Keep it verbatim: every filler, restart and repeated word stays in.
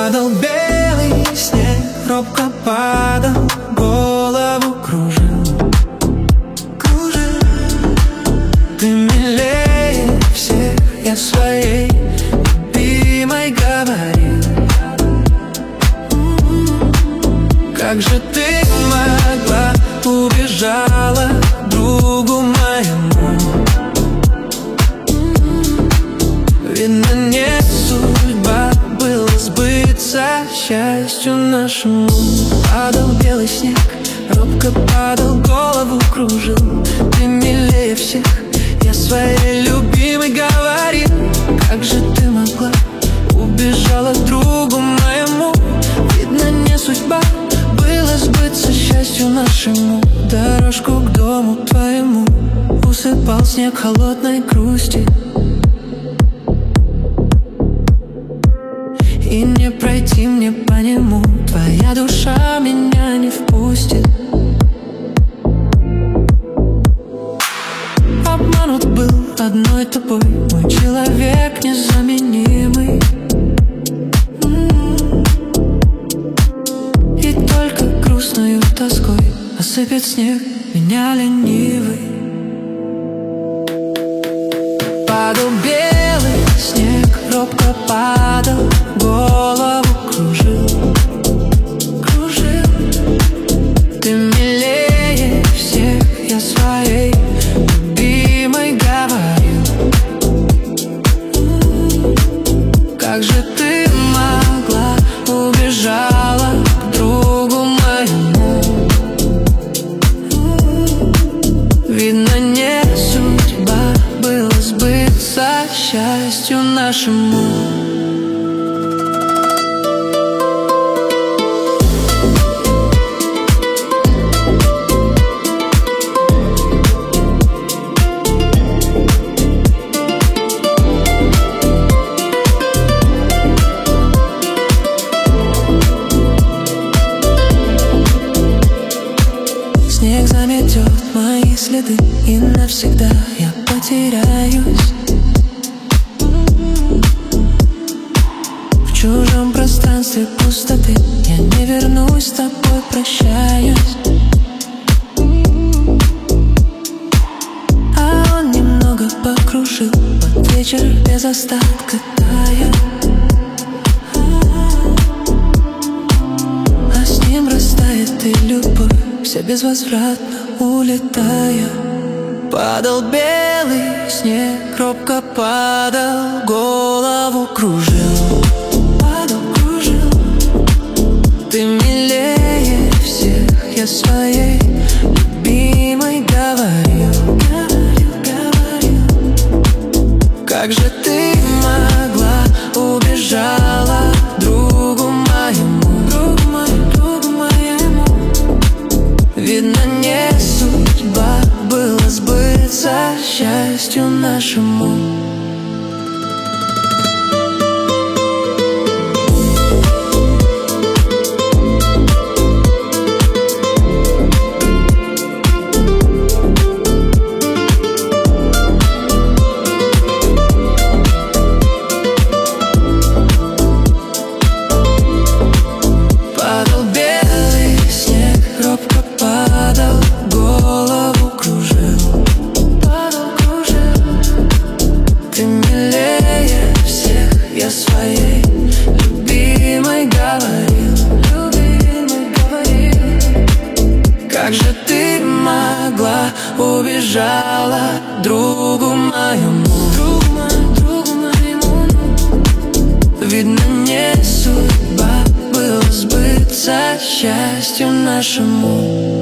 Падал белый снег, робко падал, голову кружил, кружил. Ты милее всех, я своей любимой говорил. Как же ты могла, убежала к другу моему? Видно, не судьба была сбыться счастью нашему. Падал белый снег, робко падал, голову кружил. Ты милее всех, я своей любимой говорил. Как же ты могла, убежала к другу моему? Видно, не судьба было сбыться счастью нашему. Дорожку к дому твоему усыпал снег холодной грусти. И не пройти мне по нему, твоя душа меня не впустит. Обманут был одной тобой мой человек незаменимый. И только грустною тоской осыпет снег меня ленивый. Падал белый снег, робко падал, голову кружил, кружил. Ты милее всех, я своей любимой говорил. Как же ты могла, убежала к другу моему? Видно, не судьба было сбыться счастью нашему. Снег заметет мои следы, и навсегда я потеряюсь в чужом пространстве пустоты. Я не вернусь, с тобой прощаюсь. А он немного покружил, под вечер без остатка тая. А с ним растает и любовь, вся безвозвратно улетая. Падал белый снег, робко падал, голову кружил, падал, кружил. Ты милее всех, я своей любимой говорил, говорил, говорил. Как же ты могла, убежала к другу моему, другу моему, другу моему? Видно, не судьба было сбыться счастью нашему. Падал белый снег, робко падал, голову кружил, падал, кружил. Ты милее всех, я своей любимой говорил, любимой говорил. Как же ты могла, убежала к другу моему, другу моему, другу моему? Видно, не судьба было сбыться счастью нашему.